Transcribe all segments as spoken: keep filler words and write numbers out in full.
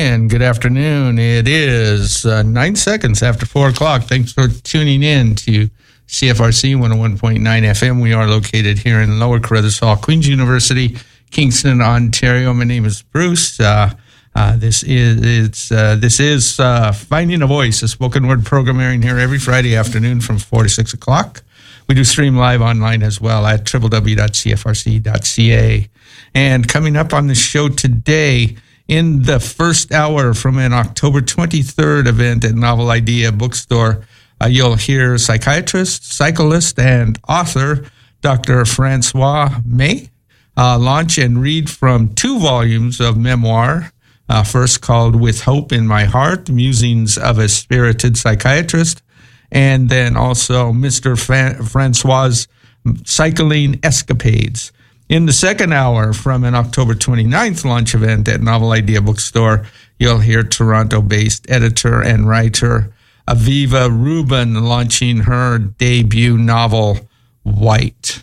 and good afternoon. It is uh, nine seconds after four o'clock. Thanks for tuning in to C F R C one oh one point nine F M. We are located here in Lower Carruthers Hall, Queen's University, Kingston, Ontario. My name is Bruce. Uh, uh, this is it's uh, this is uh, Finding a Voice, a spoken word program airing here every Friday afternoon from four to six o'clock. We do stream live online as well at w w w dot c f r c dot c a. And coming up on the show today, in the first hour from an October twenty-third event at Novel Idea Bookstore, uh, you'll hear psychiatrist, cyclist, and author Doctor Francois May uh, launch and read from two volumes of memoir, uh, first called With Hope in My Heart, Musings of a Spirited Psychiatrist, and then also Mister Fa- Francois' Cycling Escapades. In the second hour, from an October twenty-ninth launch event at Novel Idea Bookstore, you'll hear Toronto-based editor and writer Aviva Rubin launching her debut novel, White.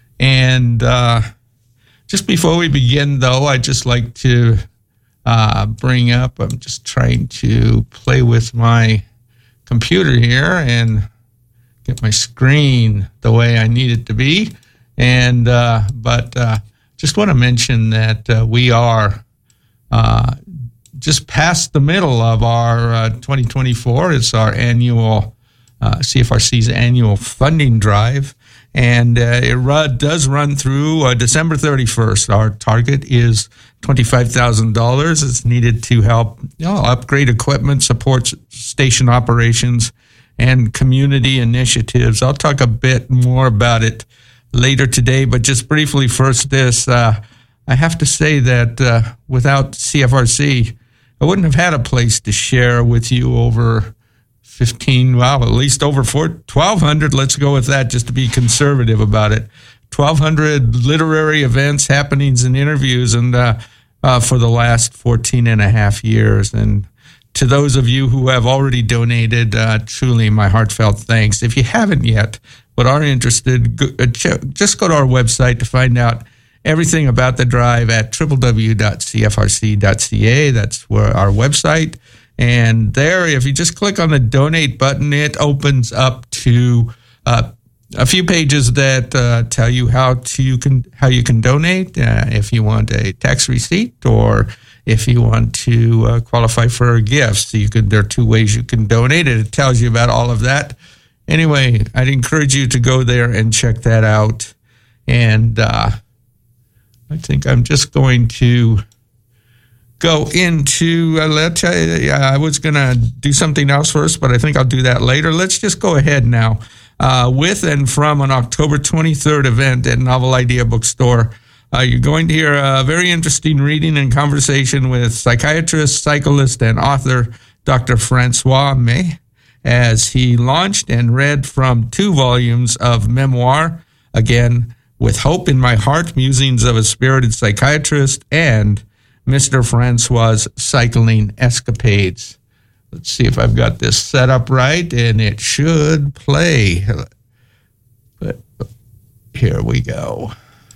And uh, just before we begin, though, I'd just like to uh, bring up, I'm just trying to play with my computer here and get my screen the way I need it to be. And uh, but uh, just want to mention that uh, we are uh, just past the middle of our uh, twenty twenty-four. It's our annual uh, C F R C's annual funding drive, and uh, it run, does run through uh, December thirty-first. Our target is twenty-five thousand dollars. It's needed to help you know, upgrade equipment, support station operations, and community initiatives. I'll talk a bit more about it later today, but just briefly first this, uh, I have to say that uh, without C F R C, I wouldn't have had a place to share with you over fifteen, well, at least over four, twelve hundred, let's go with that just to be conservative about it, twelve hundred literary events, happenings, and interviews and uh, uh, for the last fourteen and a half years. And to those of you who have already donated, uh, truly my heartfelt thanks. If you haven't yet, but are interested, go, uh, ch- just go to our website to find out everything about the drive at w w w dot c f r c dot c a. That's where our website. And there, if you just click on the donate button, it opens up to uh, a few pages that uh, tell you how to you can how you can donate. Uh, if you want a tax receipt, or if you want to uh, qualify for a gift, so you could. There are two ways you can donate it. It tells you about all of that. Anyway, I'd encourage you to go there and check that out. And uh, I think I'm just going to go into, uh, let's tell you, yeah, I was going to do something else first, but I think I'll do that later. Let's just go ahead now. Uh, with and from an October twenty-third event at Novel Idea Bookstore, uh, you're going to hear a very interesting reading and conversation with psychiatrist, cyclist, and author Doctor Francois May, as he launched and read from two volumes of memoir, again, With Hope in My Heart, Musings of a Spirited Psychiatrist, and Mister Francois' Cycling Escapades. Let's see if I've got this set up right, and it should play. But here we go.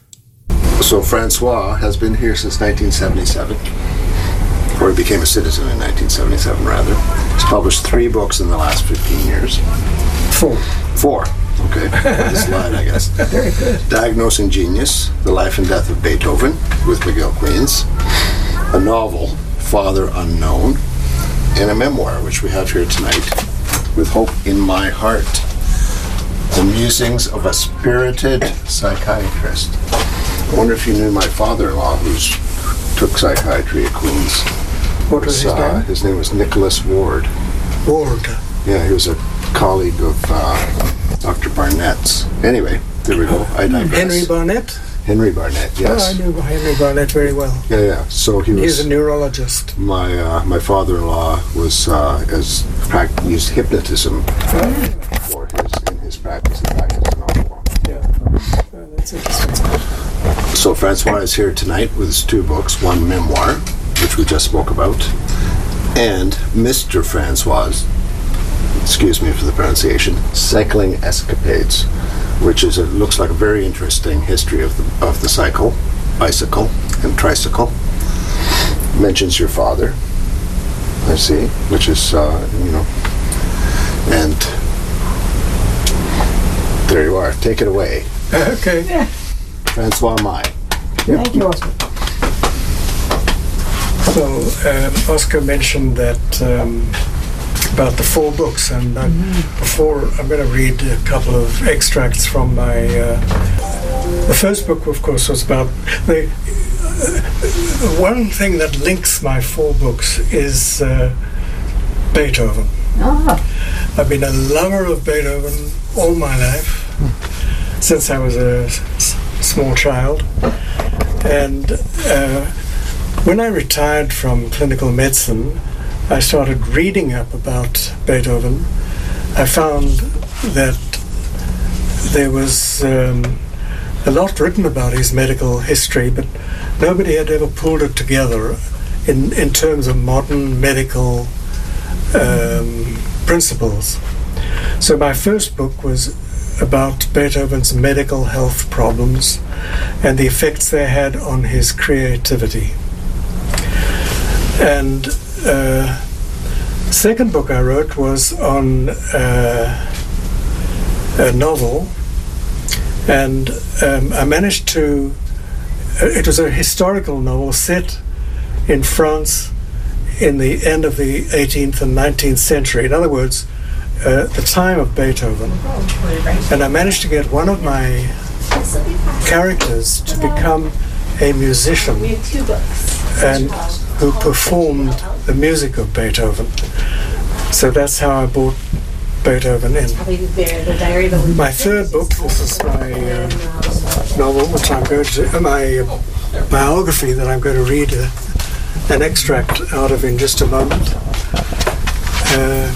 So Francois has been here since nineteen seventy-seven. Or he became a citizen in nineteen seventy-seven, rather. He's published three books in the last fifteen years. Four. Four. Okay. On the slide, I guess. Very good. Diagnosing Genius, The Life and Death of Beethoven, with Miguel Queens. A novel, Father Unknown. And a memoir, which we have here tonight, With Hope in My Heart. The Musings of a Spirited Psychiatrist. I wonder if you knew my father-in-law, who's took psychiatry at Queen's. What was his uh, name? His name was Nicholas Ward. Ward. Yeah, he was a colleague of uh, Doctor Barnett's. Anyway, there we go. I digress. Henry Barnett? Henry Barnett, yes. Oh, I knew Henry Barnett very well. Yeah, yeah. So he was. He's a neurologist. My uh, my father-in-law was uh, as pract- used hypnotism uh, for his in his practice. In fact, as an awful. Yeah. Oh, that's interesting. So Francois is here tonight with his two books, one memoir, which we just spoke about, and Mister Francois, excuse me for the pronunciation, Cycling Escapades, which is a, looks like a very interesting history of the of the cycle, bicycle, and tricycle. Mentions your father, I see, which is, uh, you know, and there you are. Take it away. Okay. Yeah. Francois Mai. Thank you, Oscar. Well, um, Oscar mentioned that um, about the four books, and uh, before I'm going to read a couple of extracts from my. Uh, the first book, of course, was about the uh, one thing that links my four books is uh, Beethoven. Ah, I've been a lover of Beethoven all my life, since I was a s- small child, and. Uh, When I retired from clinical medicine, I started reading up about Beethoven. I found that there was um, a lot written about his medical history, but nobody had ever pulled it together in, in terms of modern medical um, principles. So my first book was about Beethoven's medical health problems and the effects they had on his creativity. And uh, second book I wrote was on uh, a novel, and um, I managed to. Uh, it was a historical novel set in France in the end of the eighteenth and nineteenth century. In other words, uh, the time of Beethoven. And I managed to get one of my characters to become a musician We have two books. and who performed the music of Beethoven. So that's how I brought Beethoven in. Probably the, the diary of a My third book, this is my uh, novel, which I'm going to, uh, my uh, biography that I'm going to read uh, an extract out of in just a moment. Uh,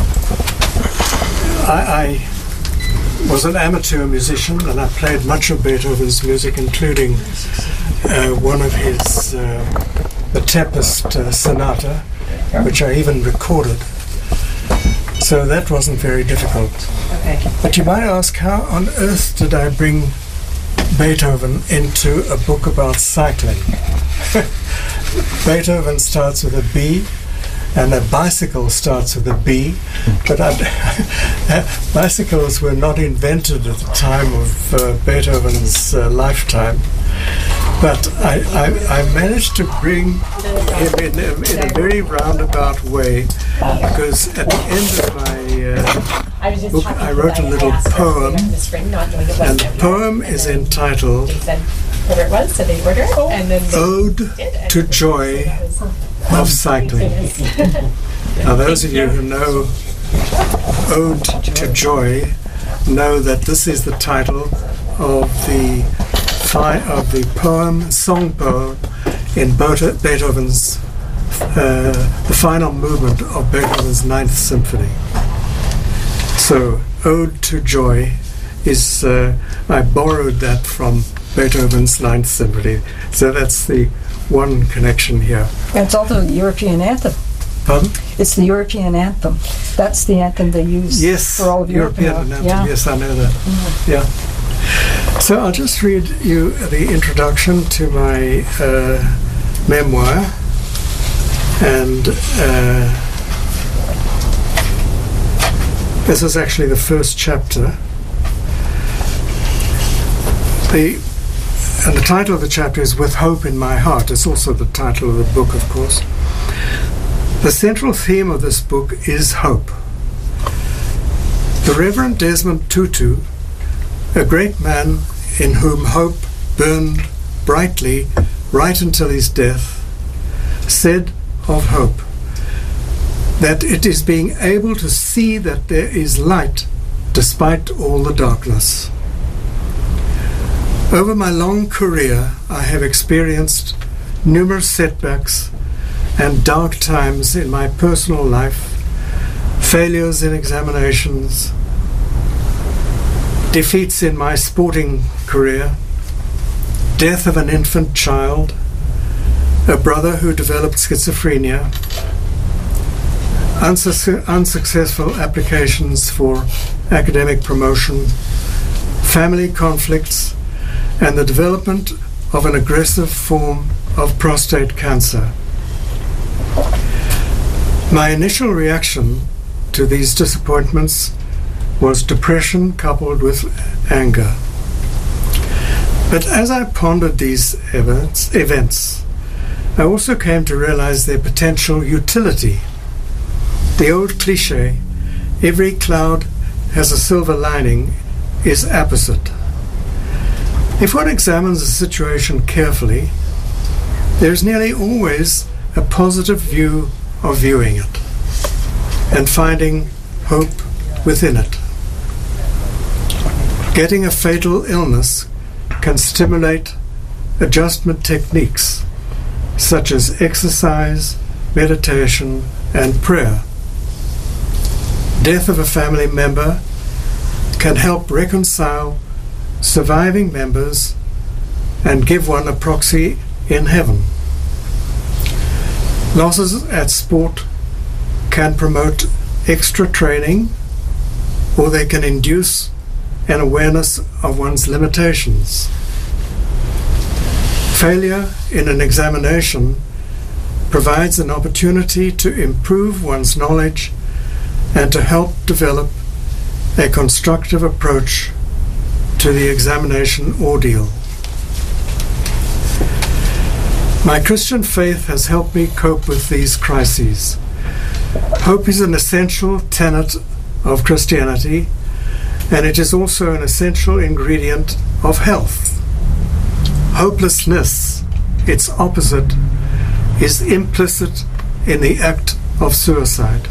I, I was an amateur musician, and I played much of Beethoven's music, including uh, one of his, uh, the Tempest uh, Sonata, which I even recorded. So that wasn't very difficult. Okay. But you might ask, how on earth did I bring Beethoven into a book about cycling? Beethoven starts with a B, and a bicycle starts with a B, but I, bicycles were not invented at the time of uh, Beethoven's uh, lifetime. But I, I, I managed to bring him in a, in a very roundabout way, because at the end of my uh, I was just book, talking I to wrote a them. little I asked them poem, in the spring, not knowing it was and the February. poem And is then entitled They said where it was, so they ordered it, and then they Ode did, and to so Joy that was of Cycling. famous. Now, those of you who know Ode to Joy know that this is the title of the fi- of the poem, song poem, in Beetho- Beethoven's uh, the final movement of Beethoven's Ninth Symphony. So, Ode to Joy is uh, I borrowed that from Beethoven's Ninth Symphony. So that's the one connection here. and it's also the European anthem. Pardon? It's the European anthem. That's the anthem they use Yes, for all of Europe. European now. anthem. Yeah. Yes, I know that. Yeah. So I'll just read you the introduction to my uh, memoir, and uh, this is actually the first chapter. The and the title of the chapter is "With Hope in My Heart." It's also the title of the book, of course. The central theme of this book is hope. The Reverend Desmond Tutu, a great man in whom hope burned brightly right until his death, said of hope that it is being able to see that there is light despite all the darkness. Over my long career, I have experienced numerous setbacks and dark times in my personal life, failures in examinations, defeats in my sporting career, death of an infant child, a brother who developed schizophrenia, unsuc- unsuccessful applications for academic promotion, family conflicts, and the development of an aggressive form of prostate cancer. My initial reaction to these disappointments was depression coupled with anger. But as I pondered these events, events, I also came to realize their potential utility. The old cliche, every cloud has a silver lining, is apposite. If one examines a situation carefully, there is nearly always a positive view of viewing it and finding hope within it. Getting a fatal illness can stimulate adjustment techniques such as exercise, meditation, and prayer. Death of a family member can help reconcile surviving members and give one a proxy in heaven. Losses at sport can promote extra training, or they can induce an awareness of one's limitations. Failure in an examination provides an opportunity to improve one's knowledge and to help develop a constructive approach to the examination ordeal. My Christian faith has helped me cope with these crises. Hope is an essential tenet of Christianity, and it is also an essential ingredient of health. Hopelessness, its opposite, is implicit in the act of suicide.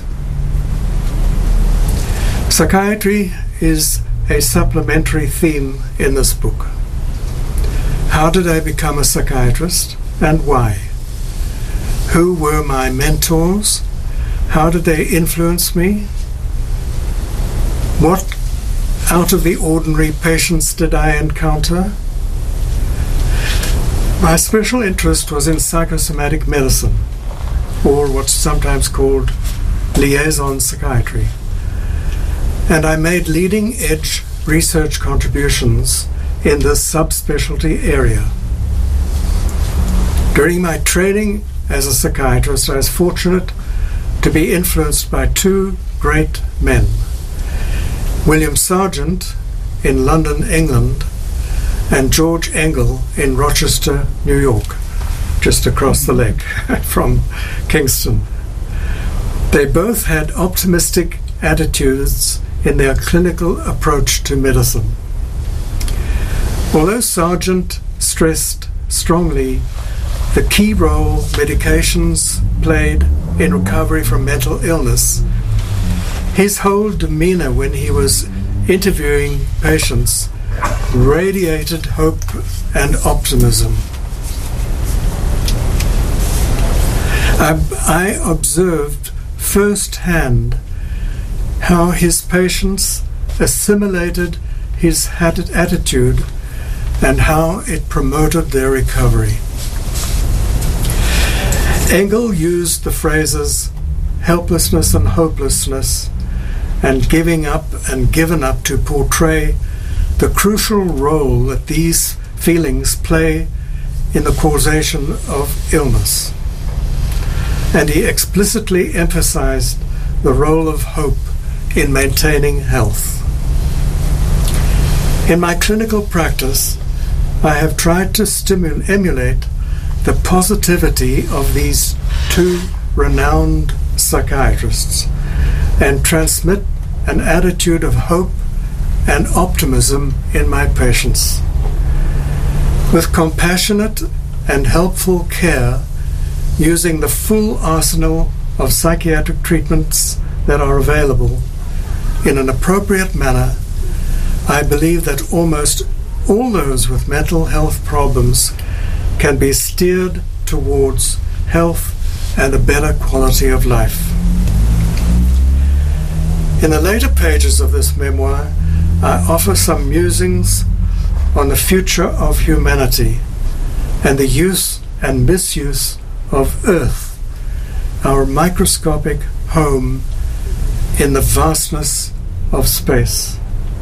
Psychiatry is a supplementary theme in this book. How did I become a psychiatrist and why? Who were my mentors? How did they influence me? What out of the ordinary patients did I encounter? My special interest was in psychosomatic medicine, or what's sometimes called liaison psychiatry, and I made leading-edge research contributions in this subspecialty area. During my training as a psychiatrist, I was fortunate to be influenced by two great men, William Sargent in London, England, and George Engel in Rochester, New York, just across the lake from Kingston. They both had optimistic attitudes in their clinical approach to medicine. Although Sargent stressed strongly the key role medications played in recovery from mental illness, his whole demeanor when he was interviewing patients radiated hope and optimism. I, I observed firsthand how his patients assimilated his attitude and how it promoted their recovery. Engel used the phrases helplessness and hopelessness and giving up and given up to portray the crucial role that these feelings play in the causation of illness. And he explicitly emphasized the role of hope in maintaining health. In my clinical practice, I have tried to stimulate, emulate the positivity of these two renowned psychiatrists and transmit an attitude of hope and optimism in my patients. With compassionate and helpful care, using the full arsenal of psychiatric treatments that are available in an appropriate manner, I believe that almost all those with mental health problems can be steered towards health and a better quality of life. In the later pages of this memoir, I offer some musings on the future of humanity and the use and misuse of Earth, our microscopic home in the vastness of space.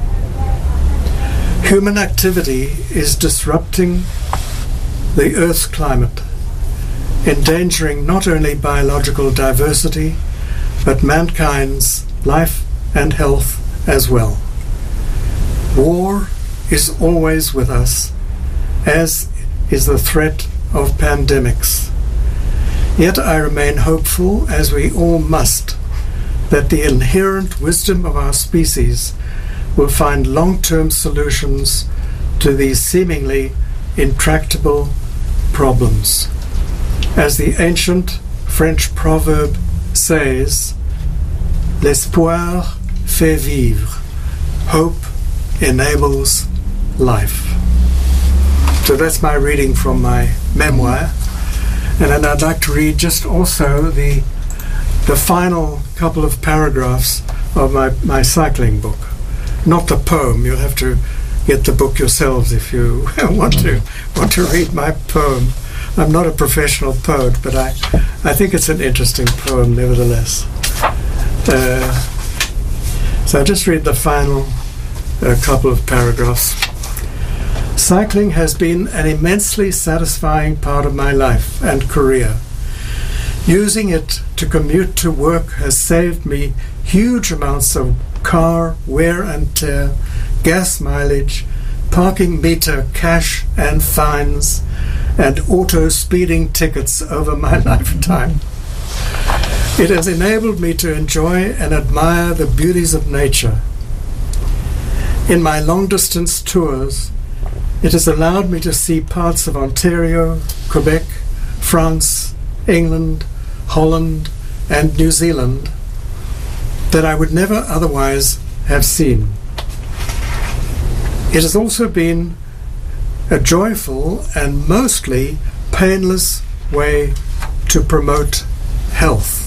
Human activity is disrupting the Earth's climate, endangering not only biological diversity, but mankind's life and health as well. War is always with us, as is the threat of pandemics. Yet I remain hopeful, as we all must, that the inherent wisdom of our species will find long-term solutions to these seemingly intractable problems. As the ancient French proverb says, l'espoir fait vivre. Hope enables life. So that's my reading from my memoir. And then I'd like to read just also the the final couple of paragraphs of my, my cycling book. Not the poem. You'll have to get the book yourselves if you want to want to read my poem. I'm not a professional poet, but I, I think it's an interesting poem nevertheless. Uh, so I'll just read the final uh, couple of paragraphs. Cycling has been an immensely satisfying part of my life and career. Using it to commute to work has saved me huge amounts of car wear and tear, gas mileage, parking meter cash and fines, and auto speeding tickets over my lifetime. It has enabled me to enjoy and admire the beauties of nature. In my long-distance tours, it has allowed me to see parts of Ontario, Quebec, France, England, Holland, and New Zealand that I would never otherwise have seen. It has also been a joyful and mostly painless way to promote health.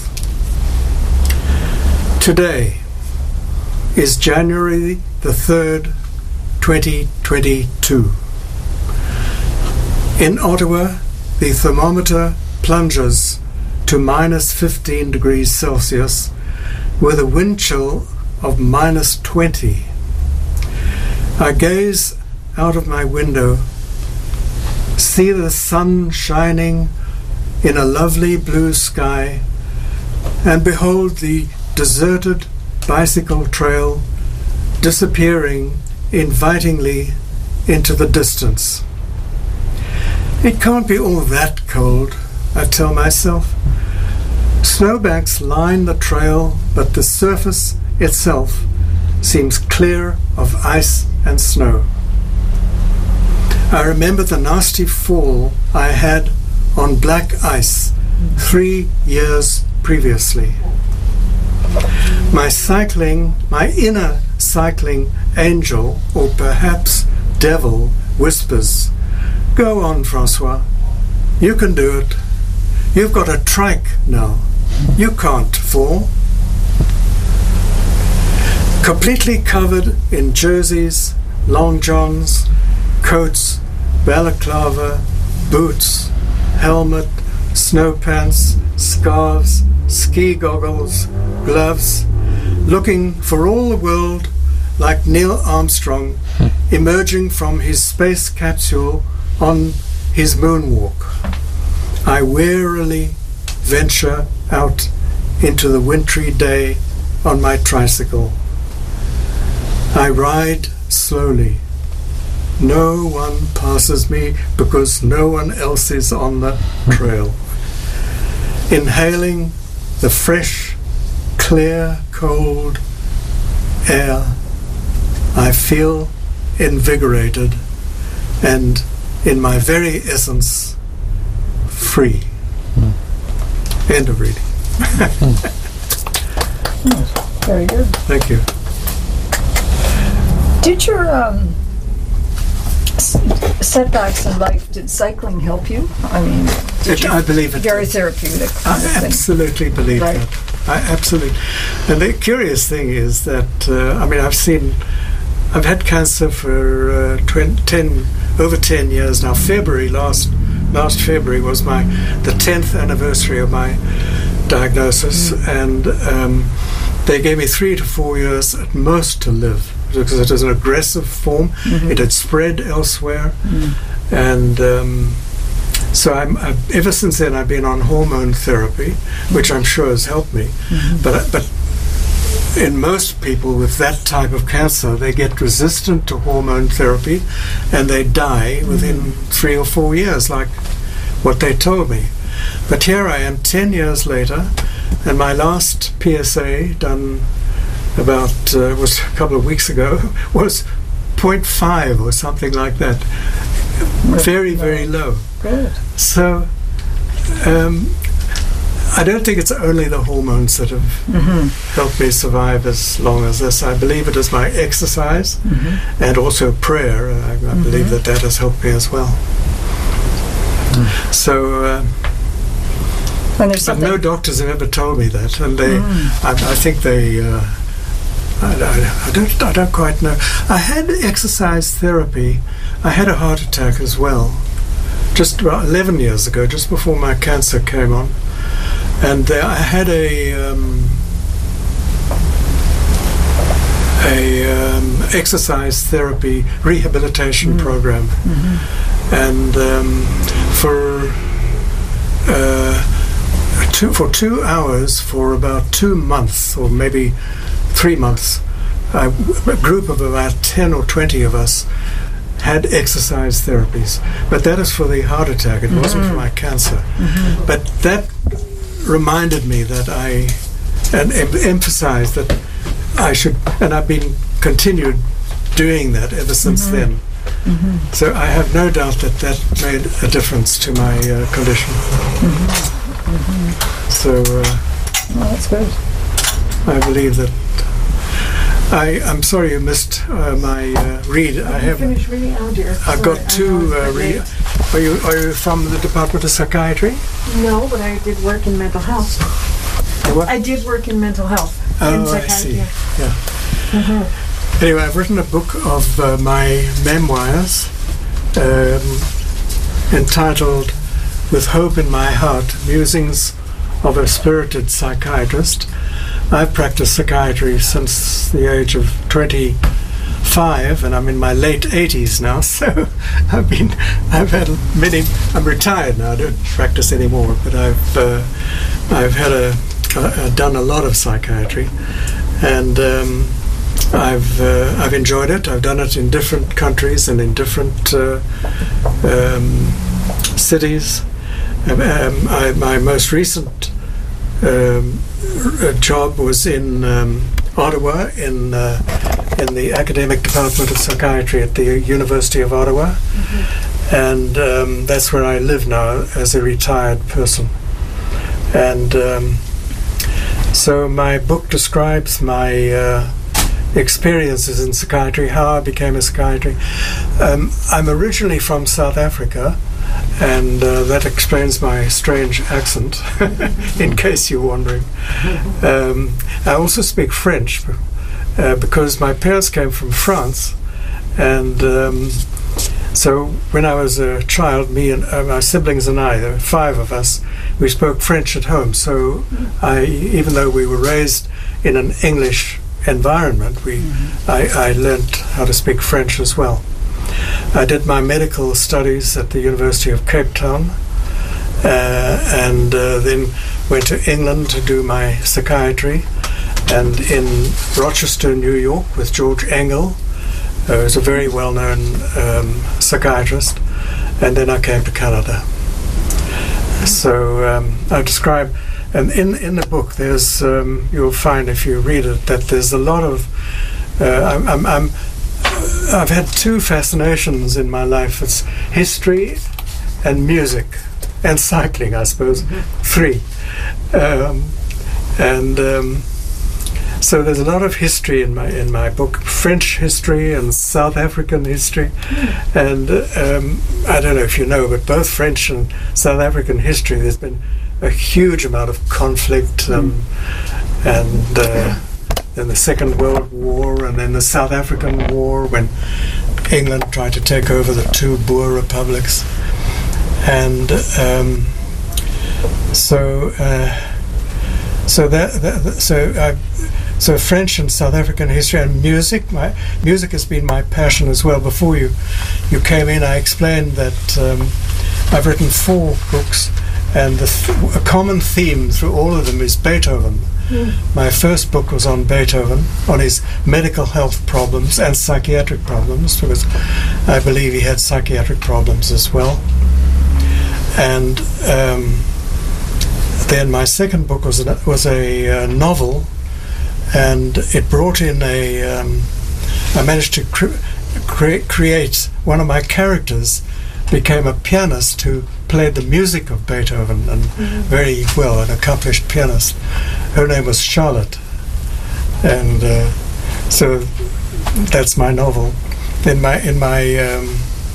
Today is January the third, twenty twenty-two. In Ottawa, the thermometer plunges to minus fifteen degrees Celsius with a wind chill of minus twenty. I gaze out of my window, see the sun shining in a lovely blue sky, and behold the deserted bicycle trail disappearing invitingly into the distance. It can't be all that cold, I tell myself. Snowbanks line the trail, but the surface itself seems clear of ice and snow. I remember the nasty fall I had on black ice three years previously. My cycling, my inner cycling angel, or perhaps devil, whispers, "Go on, Francois. You can do it. You've got a trike now. You can't fall." Completely covered in jerseys, long johns, coats, balaclava, boots, helmet, snow pants, scarves, ski goggles, gloves, looking for all the world like Neil Armstrong emerging from his space capsule on his moonwalk. I warily venture out into the wintry day on my tricycle. I ride slowly. No one passes me because no one else is on the trail. Inhaling the fresh, clear, cold air, I feel invigorated and, in my very essence, free. Mm. End of reading. Very good. Thank you. Did your um, s- setbacks in life, did cycling help you? I mean, did It, you, I believe it. very therapeutic kind I of thing. absolutely believe Right. that. I absolutely. And the curious thing is that uh, I mean, I've seen, I've had cancer for uh, twenty, ten over ten years now. February last last February was my the tenth anniversary of my diagnosis, mm. and um, they gave me three to four years at most to live because it was an aggressive form. Mm-hmm. It had spread elsewhere, mm. and um, So I'm, I've, ever since then I've been on hormone therapy, which I'm sure has helped me. Mm-hmm. But but in most people with that type of cancer, they get resistant to hormone therapy, and they die within mm-hmm. three or four years, like what they told me. But here I am, ten years later, and my last P S A done about uh, was a couple of weeks ago was zero point five or something like that. Very, very low. Good. So um, I don't think it's only the hormones that have Mm-hmm. helped me survive as long as this. I believe it is my exercise Mm-hmm. and also prayer. I, I believe that that has helped me as well. Mm. So uh, And there's but something. no doctors have ever told me that, and they, Mm. I, I think they. Uh, I, I, I don't. I don't quite know. I had exercise therapy. I had a heart attack as well, just about eleven years ago, just before my cancer came on, and uh, I had a um, a um, exercise therapy rehabilitation Mm. program, Mm-hmm. and um, for. Uh, Two, for two hours for about two months or maybe three months, a, a group of about ten or twenty of us had exercise therapies. But that is for the heart attack. It wasn't for my cancer. Mm-hmm. But that reminded me that I, and em- emphasized that I should, and I've been continued doing that ever since Mm-hmm. then. Mm-hmm. So I have no doubt that that made a difference to my uh, condition. Mm-hmm. So uh, Well, that's good. I believe that. I I'm sorry you missed uh, my uh, read. I have. Finish reading. Oh dear. I've got two uh, read. Are you are you from the Department of Psychiatry? No, but I did work in mental health. What? I did work in mental health. Oh, in I psychiatry, see. yeah. Yeah. Mhm. Anyway, I've written a book of uh, my memoirs um, entitled "With Hope in My Heart: Musings of a Spirited Psychiatrist." I've practiced psychiatry since the age of twenty-five, and I'm in my late eighties now. So I've been, I've had many. I'm retired now. I don't practice anymore, but I've, uh, I've had a, uh, done a lot of psychiatry, and um, I've, uh, I've enjoyed it. I've done it in different countries and in different uh, um, cities. Um, I, my most recent um, r- job was in um, Ottawa, in uh, in the academic department of psychiatry at the University of Ottawa, mm-hmm. and um, that's where I live now as a retired person. And um, so my book describes my uh, experiences in psychiatry, how I became a psychiatrist. Um, I'm originally from South Africa. And uh, that explains my strange accent, in case you're wondering. Um, I also speak French uh, because my parents came from France, and um, so when I was a child, me and uh, my siblings and I, there were five of us, we spoke French at home. So I, even though we were raised in an English environment, we, mm-hmm. I, I learned how to speak French as well. I did my medical studies at the University of Cape Town, uh, and uh, then went to England to do my psychiatry, and in Rochester, New York, with George Engel, who is a very well-known um, psychiatrist, and then I came to Canada. So um, I describe, and in, in the book there's, um, you'll find if you read it, that there's a lot of, uh, I'm, I'm, I'm I've had two fascinations in my life. It's history and music and cycling, I suppose. Mm-hmm. Three. Um, and um, so there's a lot of history in my in my book, French history and South African history. Mm. And um, I don't know if you know, but both French and South African history, there's been a huge amount of conflict um, mm. and... Uh, in the Second World War, and then the South African War, when England tried to take over the two Boer republics. And um, so uh, so that, that so I, so French and South African history and music. My music has been my passion as well. Before you you came in, I explained that um, I've written four books, and the th- a common theme through all of them is Beethoven. Mm. My first book was on Beethoven, on his medical health problems and psychiatric problems, because I believe he had psychiatric problems as well. And um, then my second book was a, was a uh, novel, and it brought in a... Um, I managed to cre- cre- create one of my characters became a pianist who played the music of Beethoven, and mm-hmm. very well, an accomplished pianist. Her name was Charlotte, and uh, so that's my novel. In my in my um,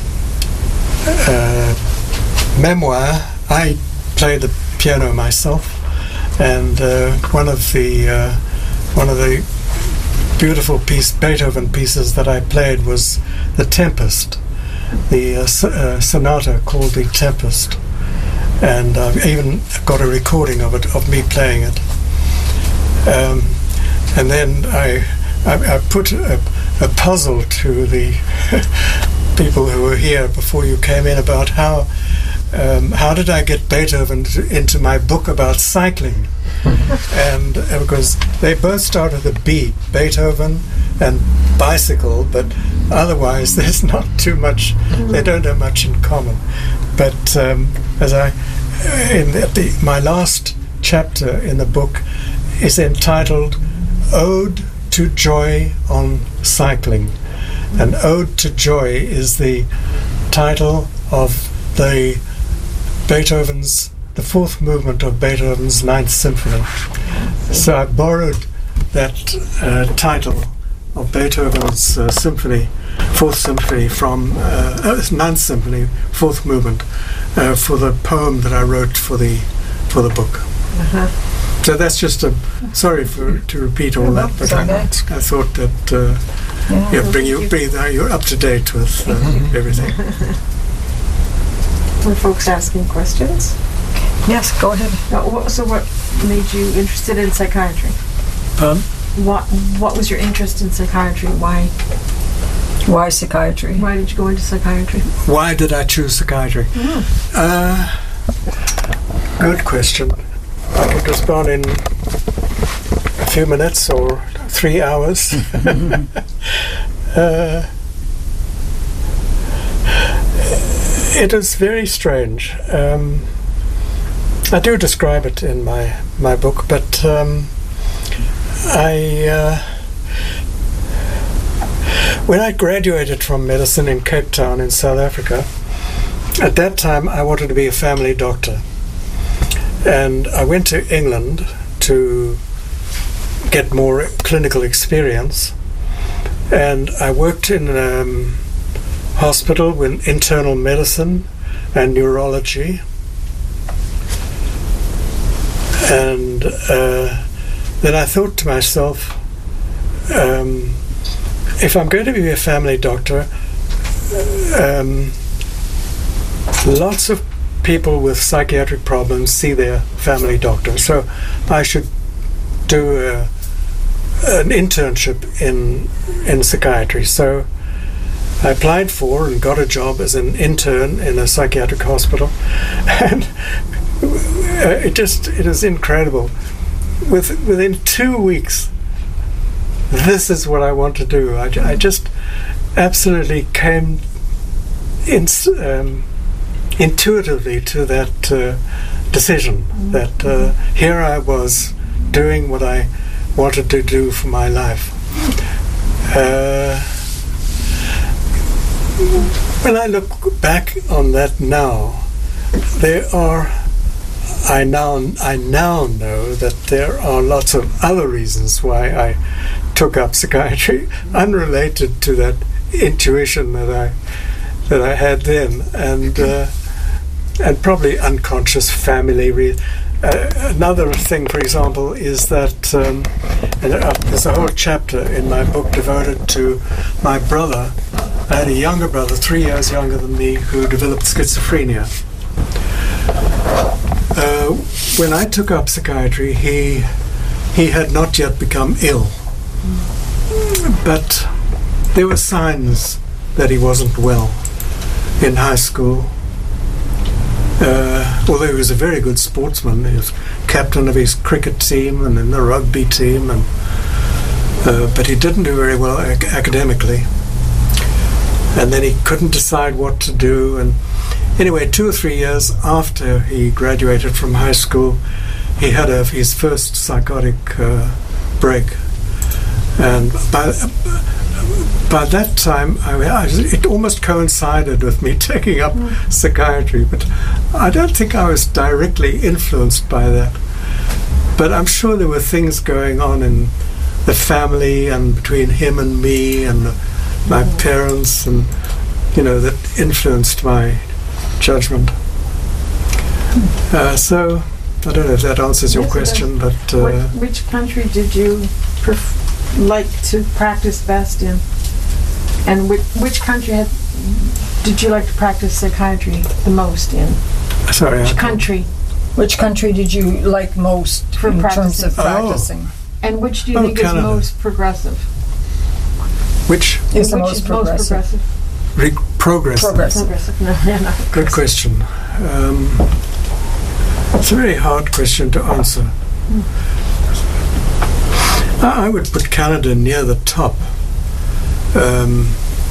uh, memoir, I played the piano myself, and uh, one of the uh, one of the beautiful piece Beethoven pieces that I played was The Tempest, the uh, s- uh, sonata called The Tempest, and I've even got a recording of it, of me playing it. Um, and then I, I, I put a, a puzzle to the people who were here before you came in about how um, how did I get Beethoven to, into my book about cycling. And uh, because they both start with a B, Beethoven and bicycle, but otherwise there's not too much, they don't have much in common. But um, as I, in the, the, my last chapter in the book is entitled Ode to Joy on Cycling. And Ode to Joy is the title of the Beethoven's the fourth movement of Beethoven's Ninth Symphony. So I borrowed that uh, title of Beethoven's uh, symphony, Fourth Symphony from uh, uh, Ninth Symphony, Fourth Movement, uh, for the poem that I wrote for the for the book. Uh-huh. So that's just a sorry for to repeat all that, but I, I thought that uh, yeah, yeah, bring you bring that you're up to date with uh, everything. Were folks asking questions? Yes, go ahead. Uh, so what made you interested in psychiatry? Pardon? What What was your interest in psychiatry? Why? Why psychiatry? Why did you go into psychiatry? Why did I choose psychiatry? Mm. Uh, good question. I could respond in a few minutes or three hours. uh, it is very strange. Um, I do describe it in my, my book, but um, I uh, when I graduated from medicine in Cape Town in South Africa, at that time I wanted to be a family doctor, and I went to England to get more clinical experience, and I worked in a um, hospital with internal medicine and neurology. And uh, then I thought to myself, um, if I'm going to be a family doctor, um, lots of people with psychiatric problems see their family doctor, so I should do a, an internship in in psychiatry. So I applied for and got a job as an intern in a psychiatric hospital, and Uh, it just, it is incredible. With, within two weeks, this is what I want to do. I, I just absolutely came in, um, intuitively to that uh, decision, that uh, here I was doing what I wanted to do for my life. Uh, when I look back on that now, there are I now I now know that there are lots of other reasons why I took up psychiatry, unrelated to that intuition that I that I had then, and uh, and probably unconscious family. Re- uh, another thing, for example, is that um, and uh, there's a whole chapter in my book devoted to my brother. I had a younger brother, three years younger than me, who developed schizophrenia. Uh, when I took up psychiatry, he he had not yet become ill, but there were signs that he wasn't well in high school. Uh, although he was a very good sportsman, he was captain of his cricket team and in the rugby team, and uh, but he didn't do very well ac- academically. And then he couldn't decide what to do. And anyway, two or three years after he graduated from high school, he had a, his first psychotic uh, break. And by by that time, I, I, it almost coincided with me taking up mm. psychiatry, but I don't think I was directly influenced by that. But I'm sure there were things going on in the family and between him and me and my mm. parents, and you know, that influenced my judgment. Mm. Uh, so I don't know if that answers your yes, question, but uh, what, which country did you pref- like to practice best in? And which, which country had, did you like to practice psychiatry the most in? Sorry, which country? Which country did you like most for in practicing? terms of practicing? Oh. And which do you oh, think Canada. is most progressive? Which is the which most is progressive? Most progressive? Re- progressive. Progressive. Progressive. No, no, no. Good question. Um, it's a very hard question to answer. Mm. I, I would put Canada near the top. Um,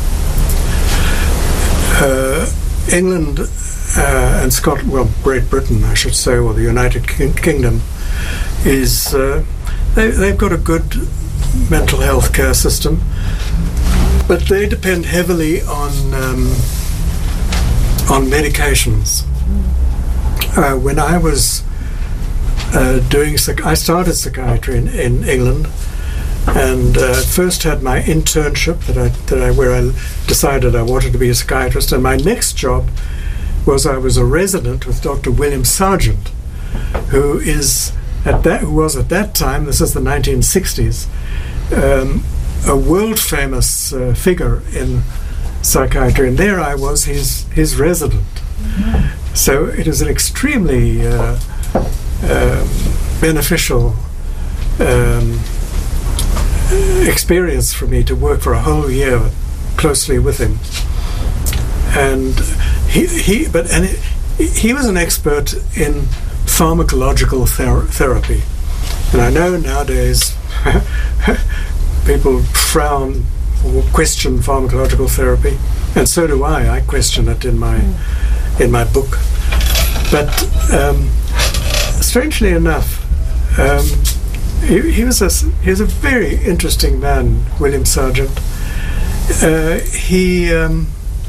uh, England uh, and Scotland, well, Great Britain, I should say, or the United King- Kingdom, is uh, they, they've got a good mental health care system, but they depend heavily on um, on medications. Uh, when I was uh, doing, psych- I started psychiatry in, in England, and uh, first had my internship that I, that I where I decided I wanted to be a psychiatrist, and my next job was I was a resident with Doctor William Sargent, who is at that who was at that time, this is the nineteen sixties, um, a world famous uh, figure in psychiatry, and there I was his his resident. Mm-hmm. So it was an extremely uh, um, beneficial um, experience for me to work for a whole year closely with him. And he, he but and it, he was an expert in pharmacological ther- therapy. And I know nowadays people frown or question pharmacological therapy, and so do I. I question it in my mm. in my book. But um, strangely enough, um, he, he was a he was a very interesting man, William Sargent. Uh, he um,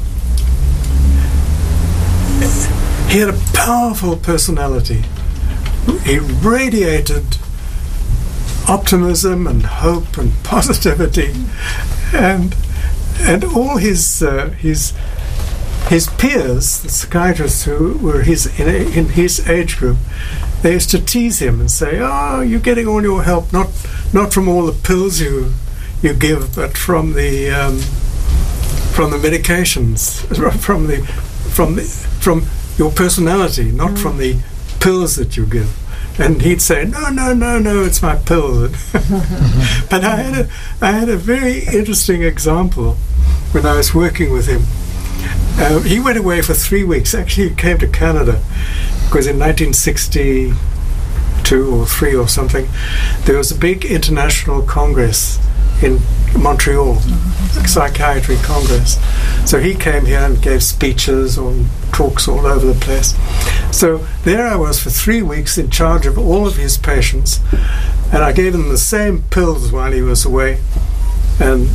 he had a powerful personality. He radiated optimism and hope and positivity, and and all his uh, his his peers, the psychiatrists who were his in, in his age group, they used to tease him and say, "Oh, you're getting all your help not not from all the pills you you give, but from the um, from the medications, from the from the from your personality, not mm. from the pills that you give." And he'd say, "No, no, no, no, it's my pill." But I had a I had a very interesting example when I was working with him. Uh, he went away for three weeks. Actually, he came to Canada because in nineteen sixty-two or three or something, there was a big international congress in Montreal, mm-hmm. psychiatry congress. So he came here and gave speeches or talks all over the place. So there I was for three weeks in charge of all of his patients, and I gave them the same pills while he was away, and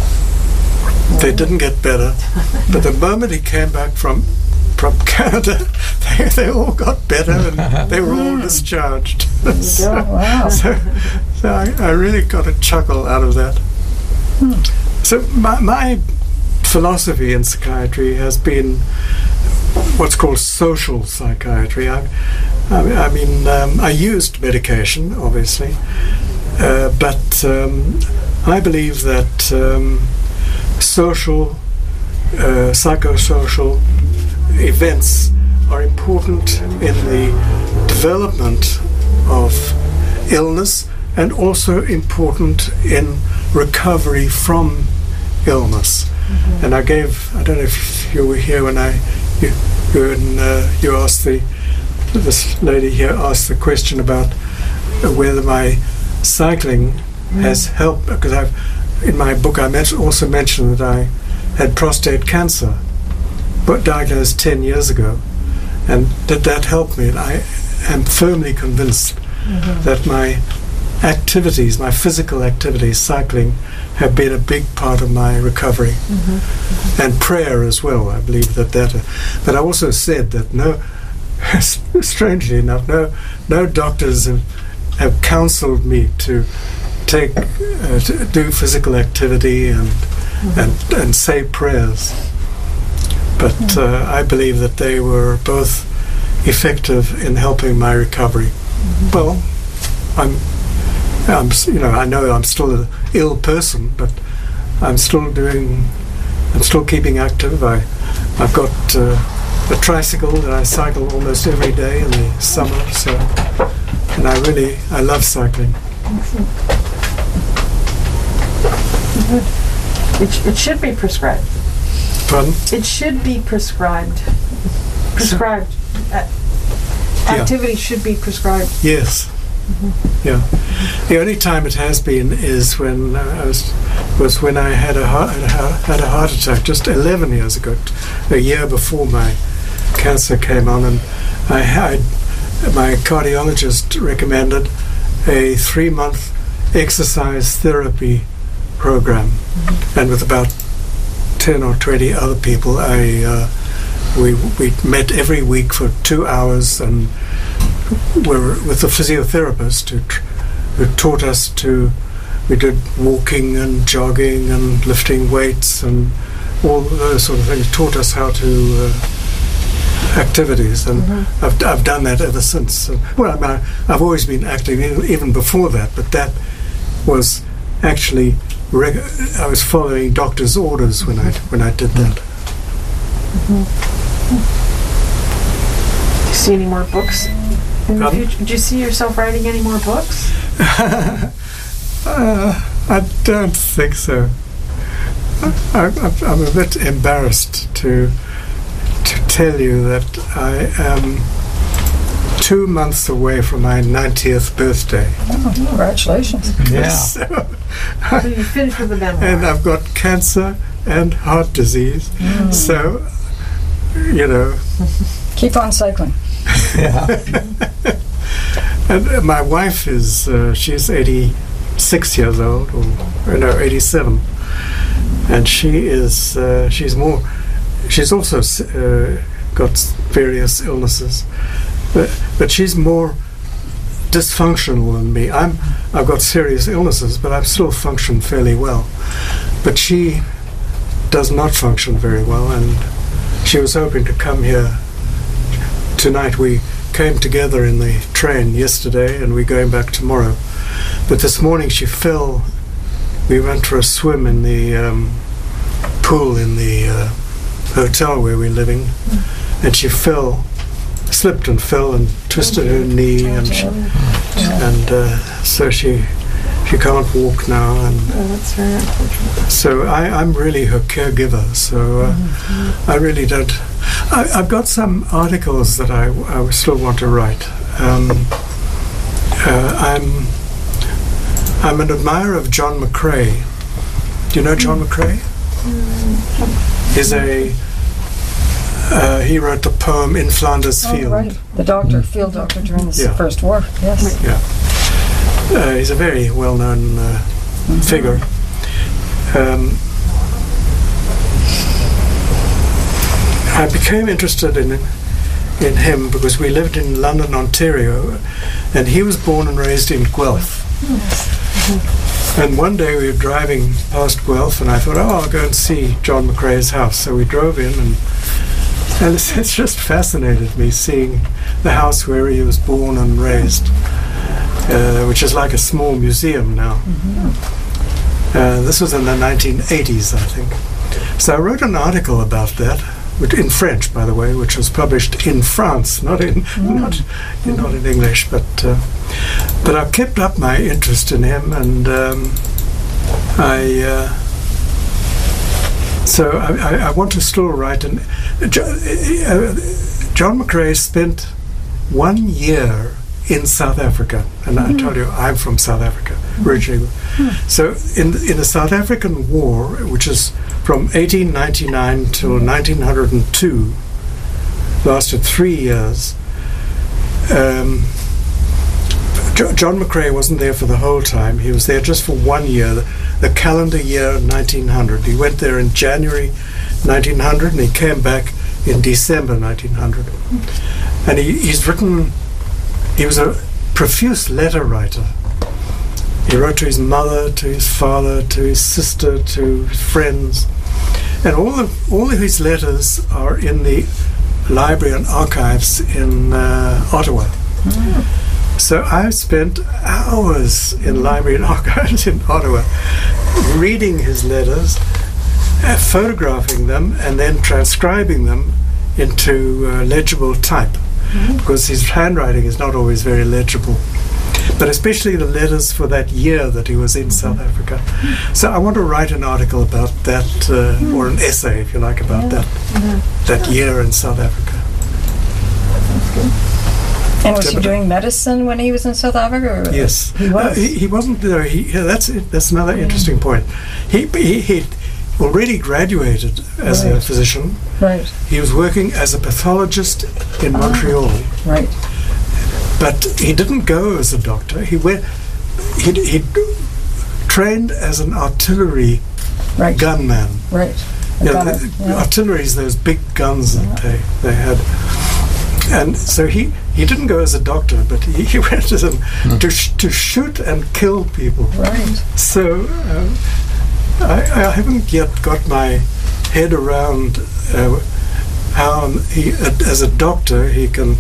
they didn't get better. But the moment he came back from from Canada, they, they all got better and they were all discharged. so, wow. so, so I, I really got a chuckle out of that. Hmm. So my, my philosophy in psychiatry has been what's called social psychiatry. I, I, I mean, um, I used medication, obviously, uh, but um, I believe that um, social, uh, psychosocial events are important in the development of illness and also important in recovery from illness. Mm-hmm. And I gave, I don't know if you were here when I you you, and, uh, you asked the this lady here asked the question about whether my cycling mm. has helped, because I've in my book I men- also mentioned that I had prostate cancer, but diagnosed ten years ago, and did that help me? And I am firmly convinced mm-hmm. that my activities, my physical activities, cycling, have been a big part of my recovery, mm-hmm. Mm-hmm. and prayer as well. I believe that that. Uh, but I also said that no, strangely enough, no, no doctors have, have counselled me to take uh, to do physical activity and mm-hmm. and and say prayers. But mm-hmm. uh, I believe that they were both effective in helping my recovery. Mm-hmm. Well, I'm. I'm, you know, I know I'm still an ill person, but I'm still doing, I'm still keeping active. I, I've got uh, a tricycle that I cycle almost every day in the summer, so, and I really, I love cycling. Good. It, sh- it should be prescribed. Pardon? It should be prescribed. Prescribed. Uh, activity yeah. should be prescribed. Yes. Mm-hmm. Yeah, the only time it has been is when uh, I was was when I had a heart, had a heart attack just eleven years ago, a year before my cancer came on, and I had my cardiologist recommended a three month exercise therapy program, mm-hmm. and with about ten or twenty other people, I uh, we we met every week for two hours and. Were with the physiotherapist who, tr- who taught us to, we did walking and jogging and lifting weights and all those sort of things, taught us how to, uh, activities, and mm-hmm. I've, I've done that ever since. So, well, I mean, I've always been active even before that, but that was actually, reg- I was following doctor's orders when I, when I did that. Mm-hmm. Do you see any more books? In the future, do you see yourself writing any more books? uh, I don't think so. I, I, I'm a bit embarrassed to to tell you that I am two months away from my ninetieth birthday. Oh, congratulations! Yeah. so, so you finished with the memoir. And I've got cancer and heart disease. Mm. So, you know. Keep on cycling. Yeah. And uh, my wife is, uh, she's eighty-six years old, or, or no, eighty-seven. And she is, uh, she's more, she's also uh, got various illnesses. But, but she's more dysfunctional than me. I'm, I've got serious illnesses, but I still function fairly well. But she does not function very well, and she was hoping to come here tonight. We came together in the train yesterday, and we're going back tomorrow. But this morning she fell. We went for a swim in the um, pool in the uh, hotel where we're living, mm. and she fell, slipped and fell and twisted her knee, and she, and uh, so she she can't walk now. And oh, that's very unfortunate. So I, I'm really her caregiver. So uh, mm-hmm. I really don't. I, I've got some articles that I, I still want to write. Um, uh, I'm I'm an admirer of John McCrae. Do you know John McCrae? Mm. He's a uh, he wrote the poem In Flanders Oh, Field. right. The doctor, field doctor during the Yeah. First War. Yes. Yeah, uh, he's a very well-known uh, Mm-hmm. figure. Um, I became interested in in him because we lived in London, Ontario, and he was born and raised in Guelph. Mm-hmm. And one day we were driving past Guelph, and I thought, oh, I'll go and see John McCrae's house. So we drove in, and, and it's, it's just fascinated me seeing the house where he was born and raised, uh, which is like a small museum now. Mm-hmm. Uh, this was in the nineteen eighties, I think. So I wrote an article about that, which, in French, by the way, which was published in France, not in mm. not in, not in English. But uh, but I've kept up my interest in him, and um, I uh, So I, I, I want to still write. And John, uh, John McCrae spent one year in South Africa, and mm-hmm. I told you I'm from South Africa originally. Mm-hmm. So in in the South African War, which is from eighteen ninety-nine till nineteen oh two, lasted three years. Um, jo- John McCrae wasn't there for the whole time. He was there just for one year, the, the calendar year nineteen hundred. He went there in January nineteen hundred, and he came back in December nineteen hundred. Mm-hmm. And he, he's written. He was a profuse letter writer. He wrote to his mother, to his father, to his sister, to his friends, and all of all of his letters are in the library and archives in uh, Ottawa. Mm. So I've spent hours in library and archives in Ottawa, reading his letters, uh, photographing them, and then transcribing them into uh, legible type. Mm-hmm. Because his handwriting is not always very legible, but especially the letters for that year that he was in South Africa. So I want to write an article about that, uh, mm-hmm. or an essay, if you like, about yeah. that mm-hmm. that year in South Africa. That's good. And was he doing medicine when he was in South Africa? Or yes, he was. Uh, he, he wasn't there. He, yeah, that's it. That's another mm-hmm. interesting point. He he. he already graduated as right. a physician. Right. He was working as a pathologist in oh. Montreal. Right. But he didn't go as a doctor. He went. He he trained as an artillery right. gunman. Right. Yeah, the, yeah. Artillery is those big guns yeah. that they they had. And so he, he didn't go as a doctor, but he, he went as a, mm. to sh- to shoot and kill people. Right. So. Um, I, I haven't yet got my head around uh, how he, uh, as a doctor, he can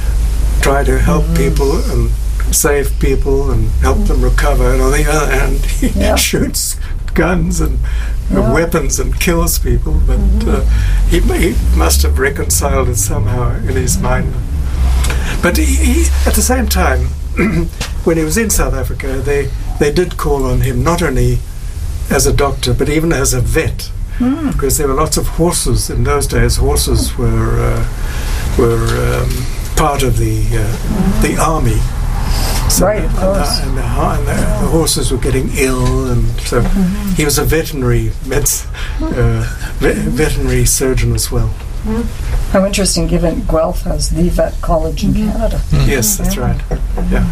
try to help mm-hmm. people and save people and help mm-hmm. them recover. And on the other hand, he yeah. shoots guns and yeah. uh, weapons and kills people. But mm-hmm. uh, he, he must have reconciled it somehow in his mind. But he, he, at the same time, when he was in South Africa, they, they did call on him not only as a doctor, but even as a vet, mm. because there were lots of horses in those days. Horses were uh, were um, part of the uh, mm. the army, so right? Of course. And, the, and, the, and the, the horses were getting ill, and so mm-hmm. he was a veterinary meds, uh, ve- veterinary surgeon as well. Mm. How interesting! Given Guelph has the vet college in mm-hmm. Canada. Mm. Yes, that's yeah. right. Yeah.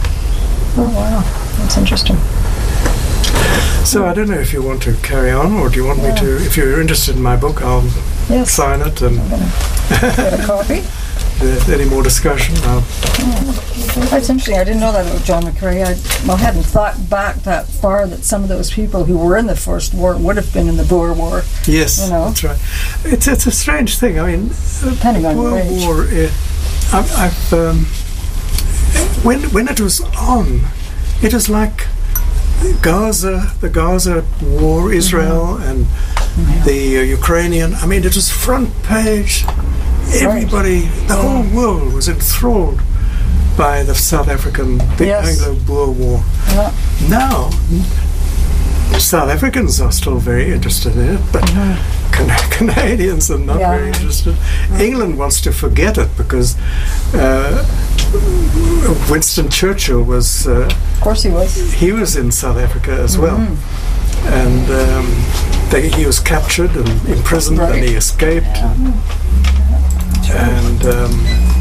Oh wow, that's interesting. So I don't know if you want to carry on, or do you want yeah. me to? If you're interested in my book, I'll yes. sign it and get a copy. If any more discussion? I'll oh. That's interesting. I didn't know that about John McCrae. I, well, I hadn't thought back that far that some of those people who were in the First War would have been in the Boer War. Yes, you know? That's right. It's it's a strange thing. I mean, depending on Boer age. War. Uh, I've, I've um, when when it was on, it was like Gaza, the Gaza war, Israel, mm-hmm. and yeah. the uh, Ukrainian. I mean, it was front page. Everybody, right. the whole world was enthralled by the South African, the yes. Anglo-Boer War. Yeah. Now, South Africans are still very interested in it, but mm-hmm. Can- Canadians are not yeah. very interested. Mm-hmm. England wants to forget it because uh, Winston Churchill was. Uh, of course, he was. He was in South Africa as well, mm-hmm. and um, they, he was captured and imprisoned, right. and he escaped. Yeah. And, um,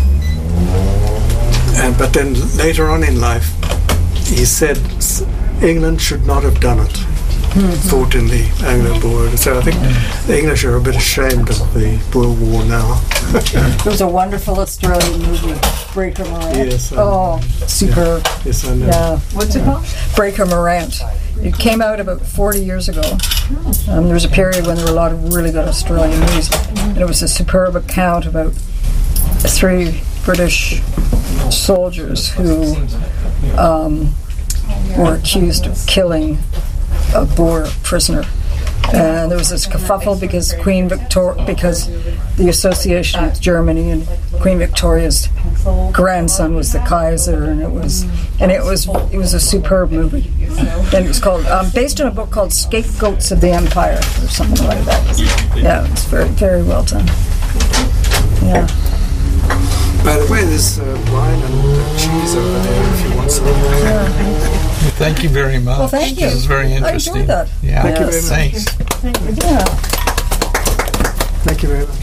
and but then later on in life, he said England should not have done it. Mm-hmm. Fought in the Anglo-Boer. So I think the English are a bit ashamed of the Boer War now. There was a wonderful Australian movie, Breaker Morant. Yes. Oh, superb. Yeah. Yes, I know. Yeah. What's it called? Breaker Morant. It came out about forty years ago. Um, there was a period when there were a lot of really good Australian movies, and it was a superb account about three British soldiers who um, were accused of killing a Boer prisoner. And there was this kerfuffle because Queen Victoria, because the association with Germany, and Queen Victoria's grandson was the Kaiser, and it was, and it was, it was a superb movie. And it was called, um, based on a book called Scapegoats of the Empire, or something like that. Yeah, it's very, very well done. Yeah. By the way, there's uh, wine and uh, cheese over there if you want some. Yeah. Thank you very much. Well, thank you. This is very interesting. I enjoyed that. Yeah. Thank you very much. Thanks. Thank you. Yeah. Thank you very much.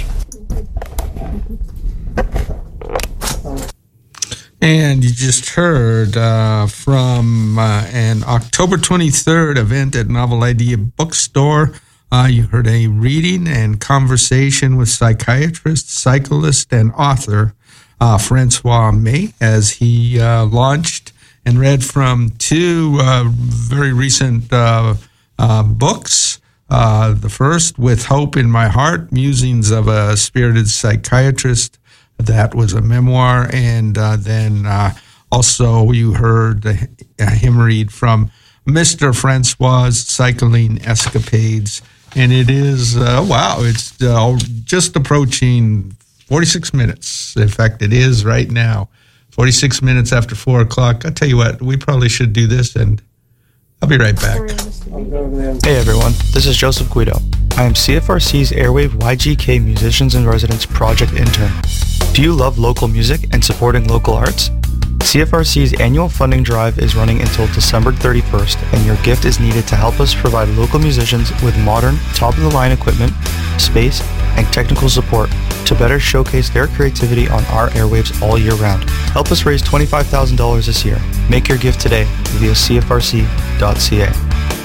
And you just heard uh, from uh, an October twenty-third event at Novel Idea Bookstore. Uh, you heard a reading and conversation with psychiatrist, cyclist, and author uh, Francois May as he uh, launched and read from two uh, very recent uh, uh, books. Uh, the first, With Hope in My Heart, Musings of a Spirited Psychiatrist. That was a memoir. And uh, then uh, also you heard uh, him read from Mister Francois' Cycling Escapades. And it is, uh, wow, it's uh, just approaching forty-six minutes. In fact, it is right now, forty-six minutes after four o'clock. I'll tell you what, we probably should do this, and I'll be right back. Hey everyone, this is Joseph Guido. I am C F R C's Airwave Y G K Musicians in Residence Project Intern. Do you love local music and supporting local arts? C F R C's annual funding drive is running until December thirty-first, and your gift is needed to help us provide local musicians with modern, top-of-the-line equipment, space, and technical support to better showcase their creativity on our airwaves all year round. Help us raise twenty-five thousand dollars this year. Make your gift today via c f r c dot c a.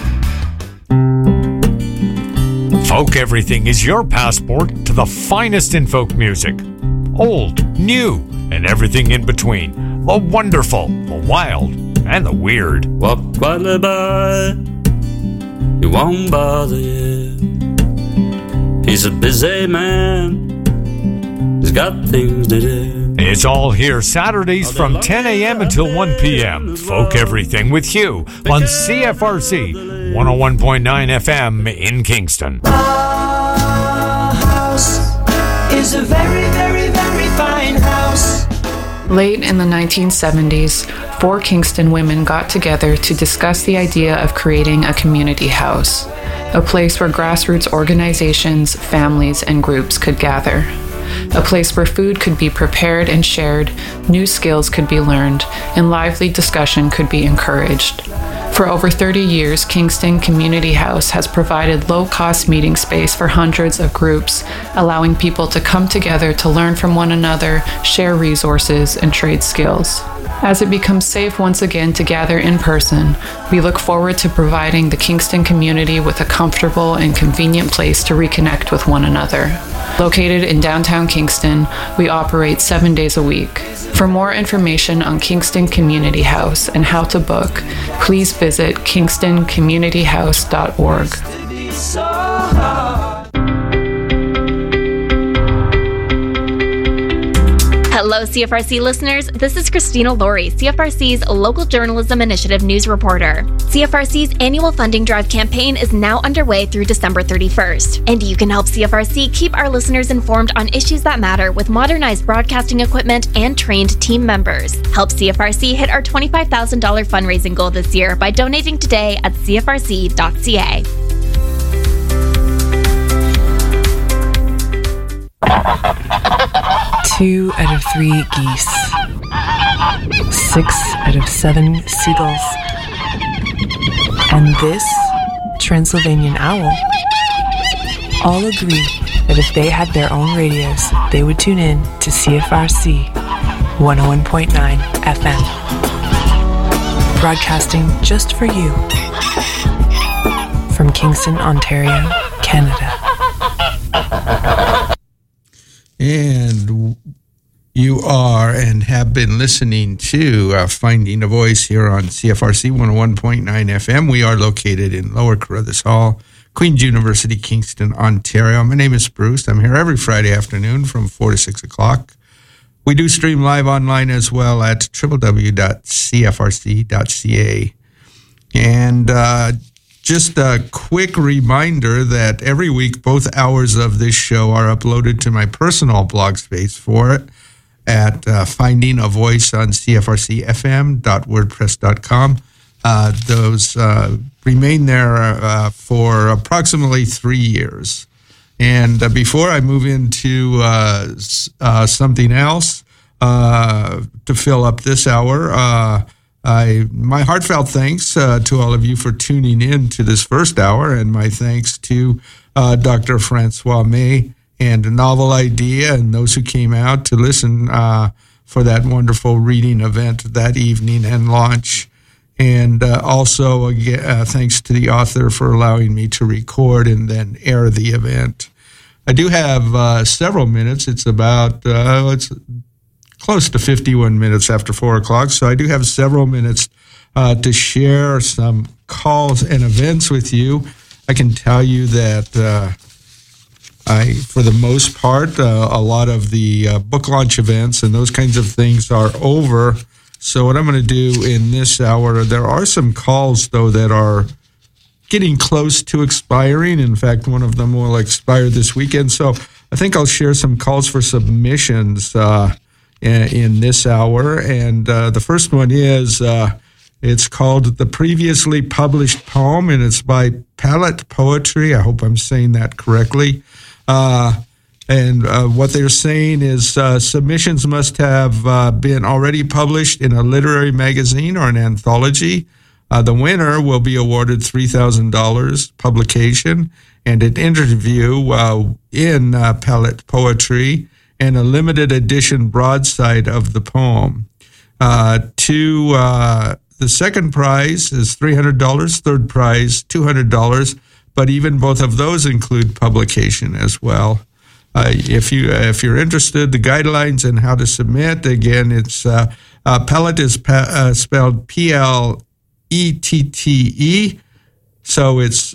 Folk Everything is your passport to the finest in folk music. Old, new, and everything in between. The wonderful, the wild, and the weird. Walk quietly by, he won't bother you. He's a busy man, he's got things to do. It's all here Saturdays from ten a.m. until one p.m. Folk Everything with Hugh on C F R C one oh one point nine F M in Kingston. Our house is a very, very, very fine house. Late in the nineteen seventies, four Kingston women got together to discuss the idea of creating a community house, a place where grassroots organizations, families, and groups could gather. A place where food could be prepared and shared, new skills could be learned, and lively discussion could be encouraged. For over thirty years, Kingston Community House has provided low-cost meeting space for hundreds of groups, allowing people to come together to learn from one another, share resources, and trade skills. As it becomes safe once again to gather in person, we look forward to providing the Kingston community with a comfortable and convenient place to reconnect with one another. Located in downtown Kingston, we operate seven days a week. For more information on Kingston Community House and how to book, please visit kingston community house dot org. Hello, C F R C listeners. This is Christina Laurie, C F R C's Local Journalism Initiative news reporter. C F R C's annual funding drive campaign is now underway through December thirty-first, and you can help C F R C keep our listeners informed on issues that matter with modernized broadcasting equipment and trained team members. Help C F R C hit our twenty-five thousand dollars fundraising goal this year by donating today at c f r c dot c a. Two out of three geese. Six out of seven seagulls. And this Transylvanian owl all agree that if they had their own radios, they would tune in to C F R C one oh one point nine F M. Broadcasting just for you from Kingston, Ontario, Canada. And you are and have been listening to uh, Finding a Voice here on C F R C one oh one point nine F M. We are located in Lower Carruthers Hall, Queen's University, Kingston, Ontario. My name is Bruce. I'm here every Friday afternoon from four to six o'clock. We do stream live online as well at w w w dot c f r c dot c a. And uh, just a quick reminder that every week, both hours of this show are uploaded to my personal blog space for it at uh, Finding a Voice on c f r c f m dot wordpress dot com. Uh, those uh, remain there uh, for approximately three years. And uh, before I move into uh, uh, something else uh, to fill up this hour, uh, I my heartfelt thanks uh, to all of you for tuning in to this first hour, and my thanks to uh, Doctor Francois May and Novel Idea and those who came out to listen uh, for that wonderful reading event that evening and launch. And uh, also, again, uh, thanks to the author for allowing me to record and then air the event. I do have uh, several minutes. It's about, uh, it's close to fifty-one minutes after four o'clock, so I do have several minutes uh, to share some calls and events with you. I can tell you that uh, I, for the most part, uh, a lot of the uh, book launch events and those kinds of things are over. So what I'm going to do in this hour, there are some calls, though, that are getting close to expiring. In fact, one of them will expire this weekend. So I think I'll share some calls for submissions uh, in, in this hour. And uh, the first one is, uh, it's called The Previously Published Poem, and it's by Palette Poetry. I hope I'm saying that correctly. Uh And uh, what they're saying is uh, submissions must have uh, been already published in a literary magazine or an anthology. Uh, the winner will be awarded three thousand dollars publication and an interview uh, in uh, Palette Poetry and a limited edition broadside of the poem. Uh, to uh, the second prize is three hundred dollars, third prize two hundred dollars, but even both of those include publication as well. Uh, if you uh, if you're interested, the guidelines and how to submit, again, it's uh, uh, Palette is pa- uh, spelled P L E T T E, so it's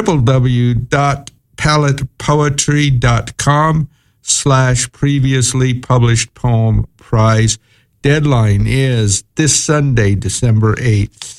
www.palettepoetry.com slash previously published poem prize. Deadline is this Sunday, December eighth.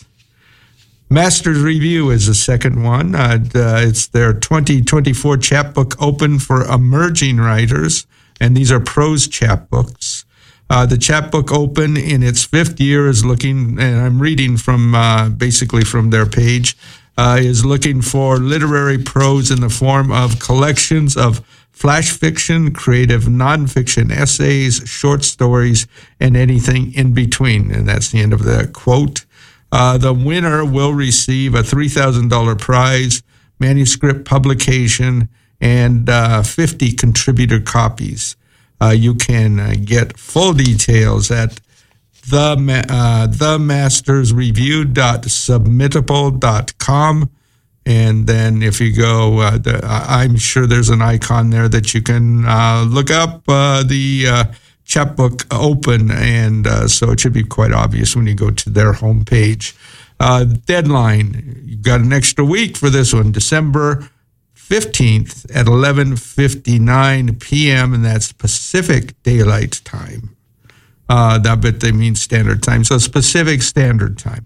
Master's Review is the second one. Uh, it's their twenty twenty-four chapbook open for emerging writers, and these are prose chapbooks. Uh, the chapbook open in its fifth year is looking, and I'm reading from uh, basically from their page, uh, is looking for literary prose in the form of collections of flash fiction, creative nonfiction essays, short stories, and anything in between. And that's the end of the quote. Uh, the winner will receive a three thousand dollars prize, manuscript publication, and uh, fifty contributor copies. Uh, you can uh, get full details at the uh, the masters review dot submittable dot com. And then if you go, uh, the, I'm sure there's an icon there that you can uh, look up uh, the uh, chapbook open, and uh, so it should be quite obvious when you go to their homepage. Uh, deadline, you've got an extra week for this one, December fifteenth at eleven fifty-nine p.m., and that's Pacific Daylight Time. Uh, that bit they mean Standard Time, so it's Pacific Standard Time.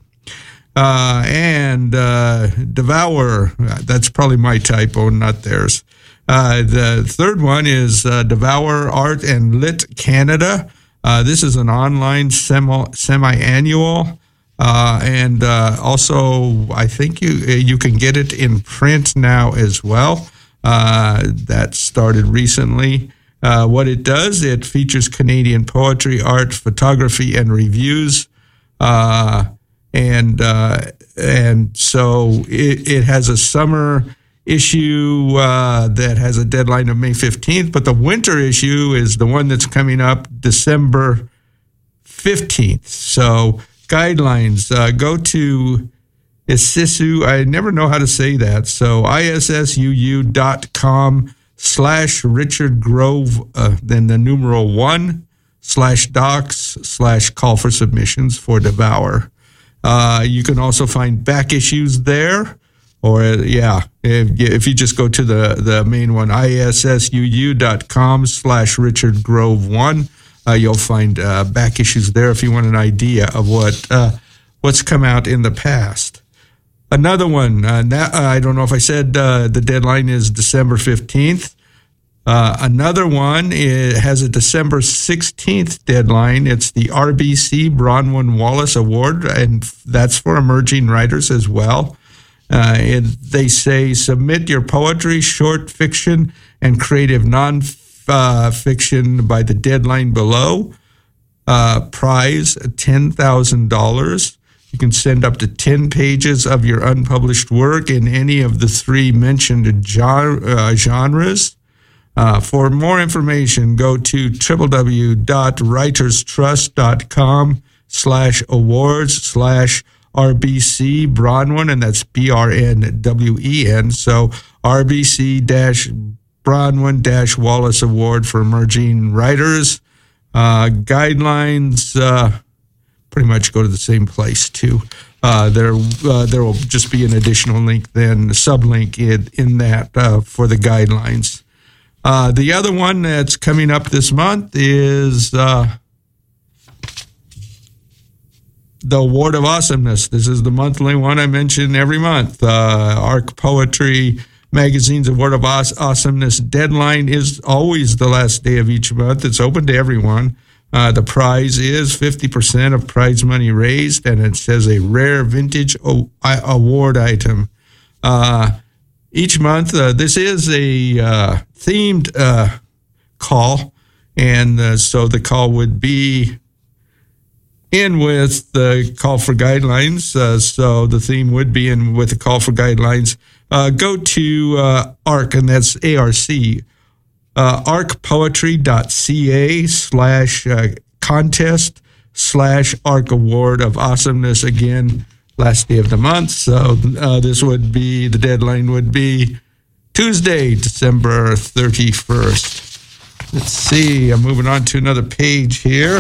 Uh, and uh, Devour, that's probably my typo, not theirs. Uh, the third one is uh, Devour Art and Lit Canada. Uh, this is an online semi, semi-annual, uh, and uh, also I think you you can get it in print now as well. Uh, that started recently. Uh, what it does, it features Canadian poetry, art, photography, and reviews. Uh, and uh, and so it, it has a summer issue uh, that has a deadline of May fifteenth, but the winter issue is the one that's coming up December fifteenth. So guidelines, uh, go to Issuu, I never know how to say that, so issuu dot com slash Richard Grove, uh, then the numeral one, slash docs, slash call for submissions for Devour. Uh, you can also find back issues there. Or, uh, yeah, if, if you just go to the, the main one, issuu dot com slash Richard Grove one, uh, you'll find uh, back issues there if you want an idea of what uh, what's come out in the past. Another one, uh, now, uh, I don't know if I said uh, the deadline is December fifteenth. Uh, another one it has a December sixteenth deadline. It's the R B C Bronwyn Wallace Award, and that's for emerging writers as well. Uh, it, they say submit your poetry, short fiction, and creative non-fiction uh, by the deadline below. Uh, prize ten thousand dollars. You can send up to ten pages of your unpublished work in any of the three mentioned genre, uh, genres. Uh, for more information, go to www.writerstrust.com slash awards slash RBC Bronwyn, and that's B R N W E N. So R B C dash Bronwyn dash Wallace Award for Emerging Writers. Uh, guidelines uh, pretty much go to the same place, too. Uh, there uh, there will just be an additional link then, a sublink in, in that uh, for the guidelines. Uh, the other one that's coming up this month is uh, the Award of Awesomeness. This is the monthly one I mention every month. Uh, Arc Poetry Magazine's Award of Awesomeness deadline is always the last day of each month. It's open to everyone. Uh, the prize is fifty percent of prize money raised, and it says a rare vintage o- award item. Uh, each month, uh, this is a uh, themed uh, call, and uh, so the call would be in with the call for guidelines. Uh, so the theme would be in with the call for guidelines. Uh, go to uh, ARC, and that's A R C, uh, arcpoetry.ca slash uh, contest slash ARC Award of Awesomeness. Again, last day of the month. So uh, this would be, the deadline would be Tuesday, December thirty-first. Let's see, I'm moving on to another page here.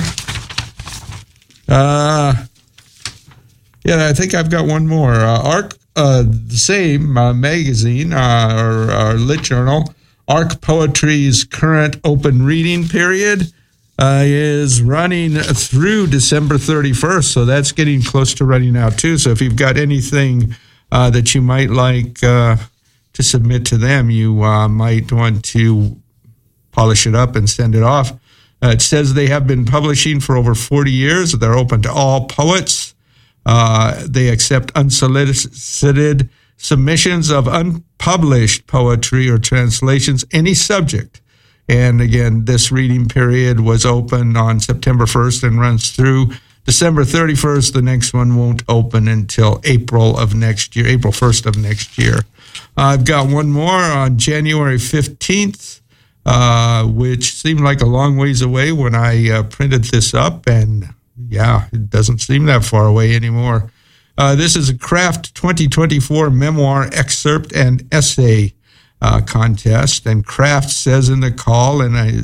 Uh, yeah, I think I've got one more. Uh, ARC, uh, the same uh, magazine, uh, or, or lit journal, ARC Poetry's current open reading period uh, is running through December thirty-first, so that's getting close to running out too. So if you've got anything uh, that you might like uh, to submit to them, you uh, might want to polish it up and send it off. Uh, it says they have been publishing for over forty years. They're open to all poets. Uh, they accept unsolicited submissions of unpublished poetry or translations, any subject. And again, this reading period was open on September first and runs through December thirty-first. The next one won't open until April of next year, April first of next year. Uh, I've got one more on January fifteenth. Uh, which seemed like a long ways away when I uh, printed this up, and yeah, it doesn't seem that far away anymore. Uh, this is a Craft twenty twenty-four memoir excerpt and essay uh, contest, and Craft says in the call, and I,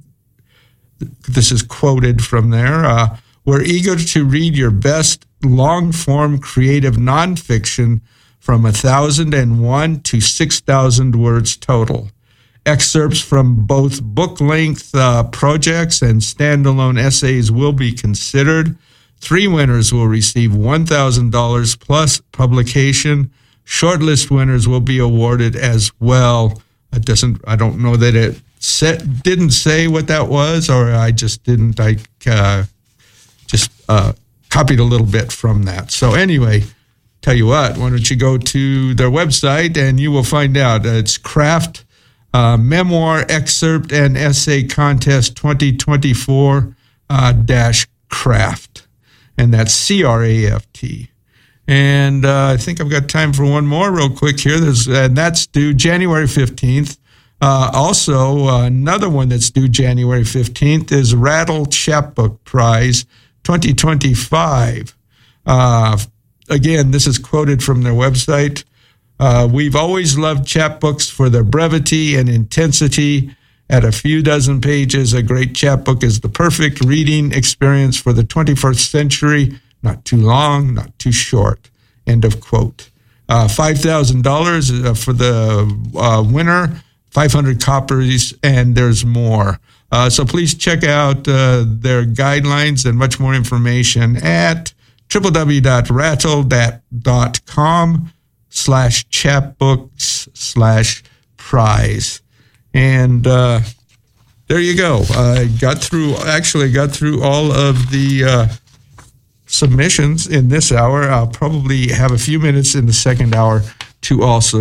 this is quoted from there, uh, we're eager to read your best long-form creative nonfiction from one thousand one to six thousand words total. Excerpts from both book-length uh, projects and standalone essays will be considered. Three winners will receive one thousand dollars plus publication. Shortlist winners will be awarded as well. It doesn't. I don't know that it said, didn't say what that was, or I just didn't. I uh, just uh, copied a little bit from that. So anyway, tell you what. Why don't you go to their website and you will find out. Uh, it's Craft. Uh, Memoir Excerpt and Essay Contest twenty twenty-four uh, dash Craft, and that's C R A F T. And uh, I think I've got time for one more real quick here. There's, and that's due January fifteenth. Uh, also, uh, another one that's due January fifteenth is Rattle Chapbook Prize twenty twenty-five. Uh, again, this is quoted from their website. Uh, we've always loved chapbooks for their brevity and intensity. At a few dozen pages, a great chapbook is the perfect reading experience for the twenty-first century. Not too long, not too short. End of quote. Uh, five thousand dollars for the uh, winner, five hundred copies, and there's more. Uh, so please check out uh, their guidelines and much more information at w w w dot rattle dot com slash chapbooks slash prize. And uh, there you go. I got through, actually got through all of the uh, submissions in this hour. I'll probably have a few minutes in the second hour to also